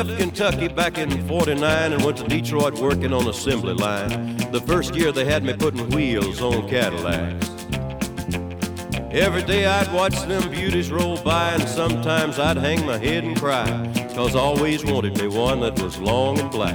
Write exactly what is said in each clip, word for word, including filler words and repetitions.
left Kentucky back in forty-nine and went to Detroit working on assembly line. The first year they had me putting wheels on Cadillacs. Every day I'd watch them beauties roll by, and sometimes I'd hang my head and cry, 'cause I always wanted me one that was long and black.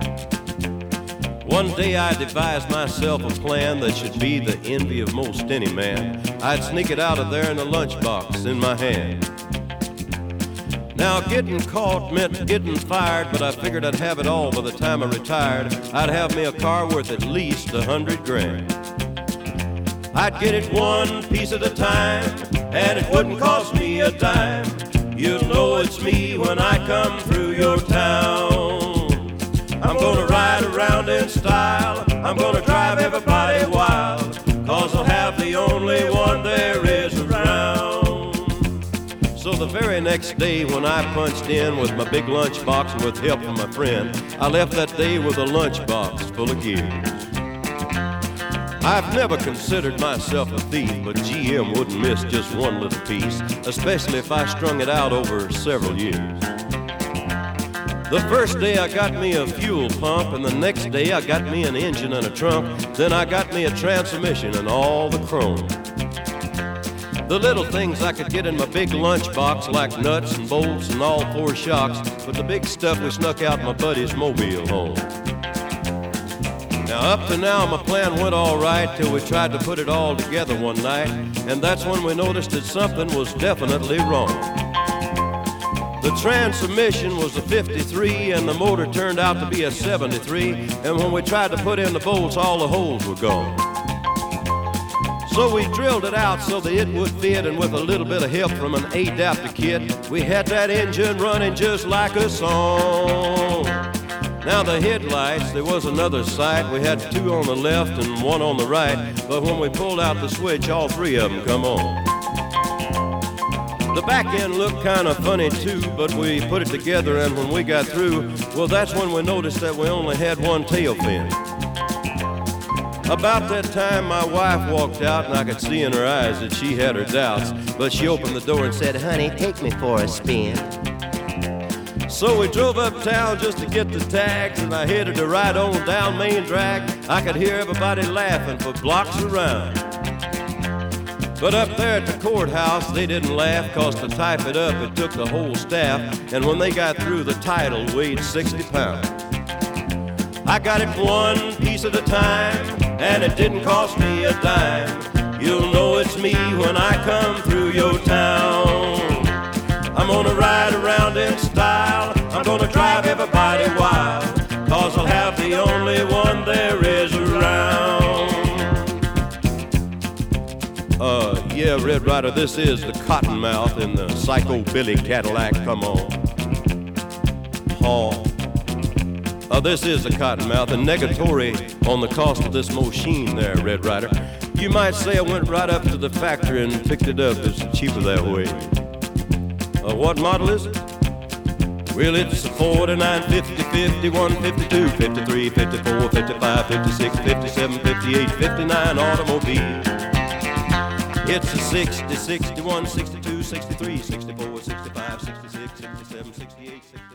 One day I devised myself a plan that should be the envy of most any man. I'd sneak it out of there in a lunchbox in my hand. Now getting caught meant getting fired, but I figured I'd have it all by the time I retired. I'd have me a car worth at least a hundred grand. I'd get it one piece at a time, and it wouldn't cost me a dime. You'll know it's me when I come through your town. I'm gonna ride around in style, I'm gonna drive everybody wild, 'cause I'll have the only one there is around. So the very next day when I punched in with my big lunchbox and with help from my friend, I left that day with a lunchbox full of gears. I've never considered myself a thief, but G M wouldn't miss just one little piece, especially if I strung it out over several years. The first day I got me a fuel pump, and the next day I got me an engine and a trunk. Then I got me a transmission and all the chrome. The little things I could get in my big lunchbox, like nuts and bolts and all four shocks, but the big stuff we snuck out my buddy's mobile home. Now up to now my plan went all right till we tried to put it all together one night, and that's when we noticed that something was definitely wrong. The transmission was a fifty-three and the motor turned out to be a seventy-three, and when we tried to put in the bolts, all the holes were gone. So we drilled it out so that it would fit, and with a little bit of help from an adapter kit, we had that engine running just like a song. Now the headlights, there was another sight. We had two on the left and one on the right, but when we pulled out the switch, all three of them come on. The back end looked kind of funny too, but we put it together, and when we got through, well, that's when we noticed that we only had one tail fin. About that time, my wife walked out, and I could see in her eyes that she had her doubts, but she opened the door and said, "Honey, take me for a spin." So we drove uptown just to get the tags, and I headed to ride on down Main Drag. I could hear everybody laughing for blocks around. But up there at the courthouse, they didn't laugh, 'cause to type it up, it took the whole staff, and when they got through, the title weighed sixty pounds. I got it one piece at a time, and it didn't cost me a dime. You'll know it's me when I come through your town. I'm gonna ride around in style, I'm gonna drive everybody wild, 'cause I'll have the only one there is around. Uh, yeah, Red Ryder, this is the Cottonmouth in the Psycho Billy Cadillac, come on. Haw. Uh, this is the Cottonmouth, and negatory on the cost of this machine there, Red Ryder. You might say I went right up to the factory and picked it up. It's cheaper that way. Uh, what model is it? Well, it's a forty-nine, fifty, fifty-one, fifty-two, fifty-three, fifty-four, fifty-five, fifty-six, fifty-seven, fifty-eight, fifty-nine automobile. It's a sixty, sixty-one, sixty-two, sixty-three, sixty-four, sixty-five, sixty-six, sixty-seven, sixty-eight, sixty-nine.